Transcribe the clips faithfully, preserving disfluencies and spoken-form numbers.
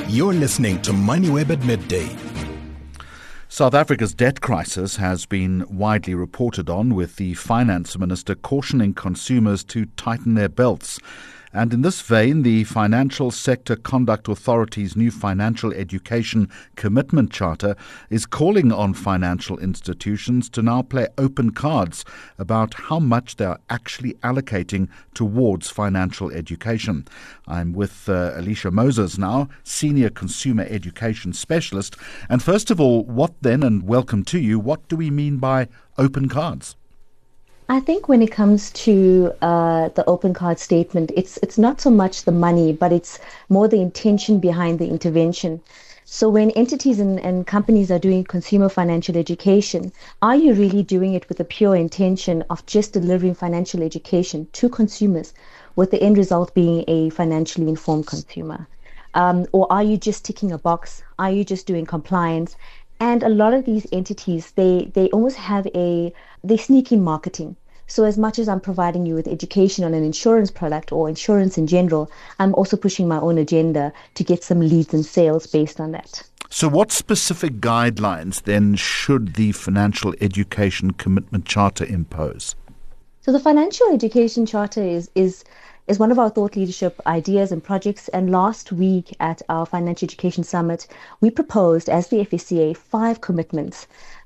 You're listening to MoneyWeb at midday. South Africa's debt crisis has been widely reported on, with the finance minister cautioning consumers to tighten their belts. And in this vein, the Financial Sector Conduct Authority's new Financial Education Commitment Charter is calling on financial institutions to now play open cards about how much they are actually allocating towards financial education. I'm with uh, Alicia Moses now, Senior Consumer Education Specialist. And first of all, what then, and welcome to you, what do we mean by open cards? I think when it comes to uh, the open card statement, it's it's not so much the money, but it's more the intention behind the intervention. So when entities and, and companies are doing consumer financial education, are you really doing it with the pure intention of just delivering financial education to consumers, with the end result being a financially informed consumer? Um, or are you just ticking a box? Are you just doing compliance? And a lot of these entities, they, they almost have a, they sneak in marketing. So as much as I'm providing you with education on an insurance product or insurance in general, I'm also pushing my own agenda to get some leads and sales based on that. So what specific guidelines then should the Financial Education Commitment Charter impose? So the Financial Education Charter is is is one of our thought leadership ideas and projects. And last week at our Financial Education Summit, we proposed as the F S C A five commitments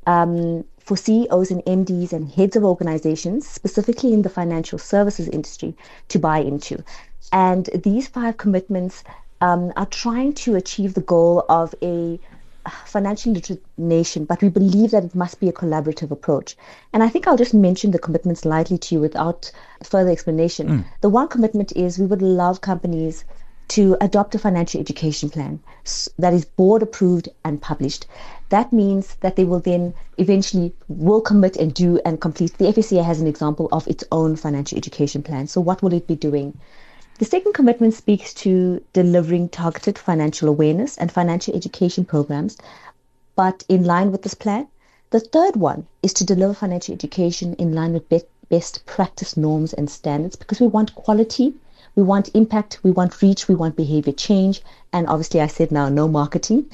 um, for C E Os and M Ds and heads of organizations, specifically in the financial services industry, to buy into. And these five commitments um, are trying to achieve the goal of a financially literate nation, but we believe that it must be a collaborative approach. And I think I'll just mention the commitments lightly to you without further explanation. Mm. The one commitment is we would love companies to adopt a financial education plan that is board approved and published. That means that they will then eventually will commit and do and complete. The F S C A has an example of its own financial education plan. So what will it be doing? The second commitment speaks to delivering targeted financial awareness and financial education programs, but in line with this plan. The third one is to deliver financial education in line with be- best practice norms and standards, because we want quality, we want impact, we want reach, we want behavior change, and obviously I said now no marketing.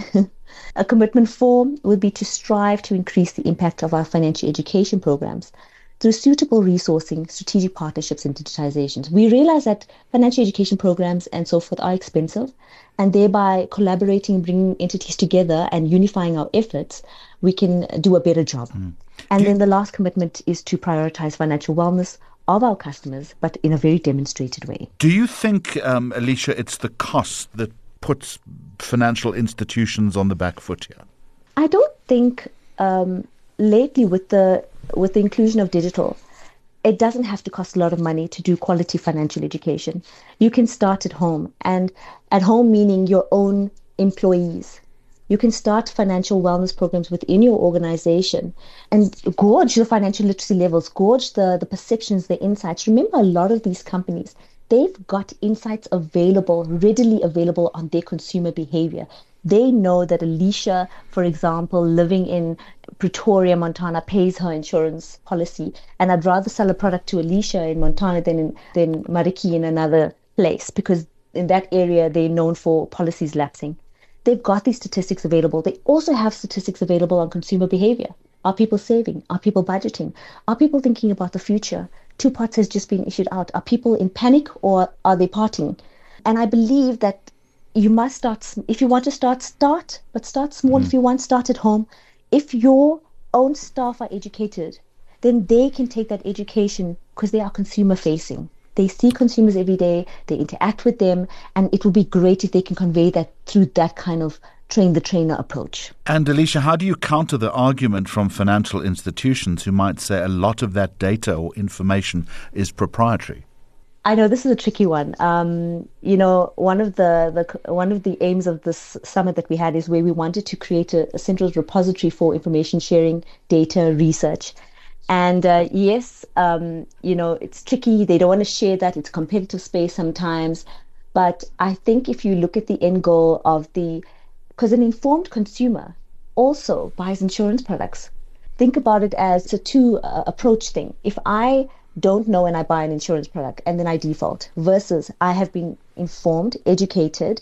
A commitment four would be to strive to increase the impact of our financial education programs through suitable resourcing, strategic partnerships, and digitizations. We realize that financial education programs and so forth are expensive, and thereby collaborating, bringing entities together and unifying our efforts, we can do a better job. Mm. And then the last commitment is to prioritize financial wellness of our customers, but in a very demonstrated way. Do you think, um, Alicia, it's the cost that puts financial institutions on the back foot here? I don't think um, lately with the with the inclusion of digital, it doesn't have to cost a lot of money to do quality financial education. You can start at home, and at home meaning your own employees. You can start financial wellness programs within your organization and gauge the financial literacy levels, gauge the, the perceptions, the insights. Remember, a lot of these companies, they've got insights available, readily available on their consumer behavior. They know that Alicia, for example, living in Pretoria, Montana, pays her insurance policy, and I'd rather sell a product to Alicia in Montana than in than Mariki in another place, because in that area they're known for policies lapsing. They've got these statistics available. They also have statistics available on consumer behavior. Are people saving? Are people budgeting? Are people thinking about the future? Two parts has just been issued out. Are people in panic or are they partying? And I believe that you must start, if you want to start, start, but start small. Mm. If you want, start at home. If your own staff are educated, then they can take that education because they are consumer facing. They see consumers every day, they interact with them, and it would be great if they can convey that through that kind of train the trainer approach. And Alicia, how do you counter the argument from financial institutions who might say a lot of that data or information is proprietary? I know this is a tricky one. Um, you know, one of the, the one of the aims of this summit that we had is where we wanted to create a, a central repository for information sharing, data, research. And uh, yes, um, you know, it's tricky. They don't want to share that. It's competitive space sometimes. But I think if you look at the end goal of the, because an informed consumer also buys insurance products. Think about it as a two uh, approach thing. If I don't know and I buy an insurance product and then I default, versus I have been informed, educated,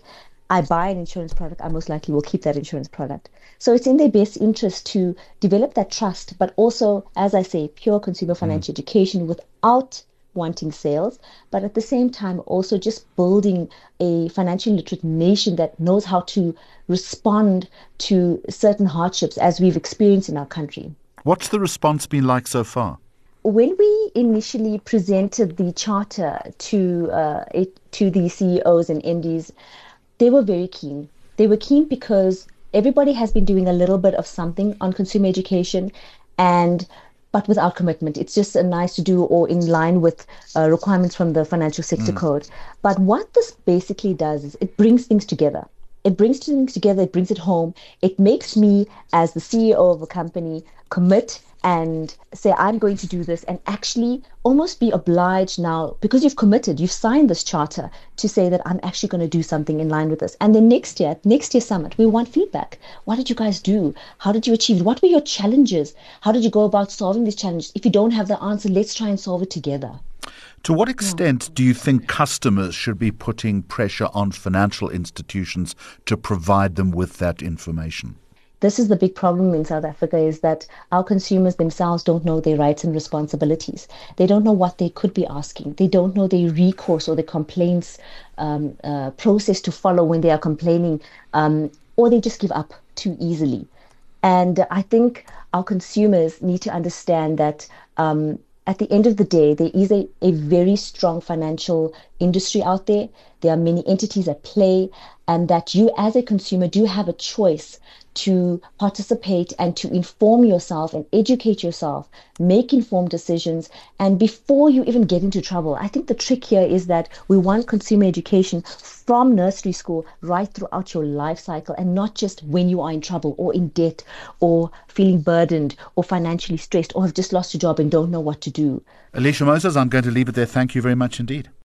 I buy an insurance product, I most likely will keep that insurance product. So it's in their best interest to develop that trust, but also, as I say, pure consumer financial mm. education without wanting sales, but at the same time also just building a financially literate nation that knows how to respond to certain hardships as we've experienced in our country. What's the response been like so far? When we initially presented the charter to uh, it, to the C E Os and M Ds, they were very keen. They were keen because everybody has been doing a little bit of something on consumer education, and but without commitment. It's just a nice to do or in line with uh, requirements from the Financial Sector mm. Code. But what this basically does is it brings things together. It brings things together, it brings it home. It makes me, as the C E O of a company, commit and say, I'm going to do this, and actually almost be obliged now, because you've committed, you've signed this charter, to say that I'm actually going to do something in line with this. And then next year, next year's summit, we want feedback. What did you guys do? How did you achieve it? What were your challenges? How did you go about solving these challenges? If you don't have the answer, let's try and solve it together. To what extent do you think customers should be putting pressure on financial institutions to provide them with that information? This is the big problem in South Africa, is that our consumers themselves don't know their rights and responsibilities. They don't know what they could be asking. They don't know their recourse or the complaints um, uh, process to follow when they are complaining, um, or they just give up too easily. And I think our consumers need to understand that um, at the end of the day, there is a, a very strong financial industry out there. There are many entities at play, and that you as a consumer do have a choice to participate and to inform yourself and educate yourself, make informed decisions, and before you even get into trouble. I think the trick here is that we want consumer education from nursery school right throughout your life cycle, and not just when you are in trouble or in debt or feeling burdened or financially stressed or have just lost your job and don't know what to do. Alicia Moses, I'm going to leave it there. Thank you very much indeed.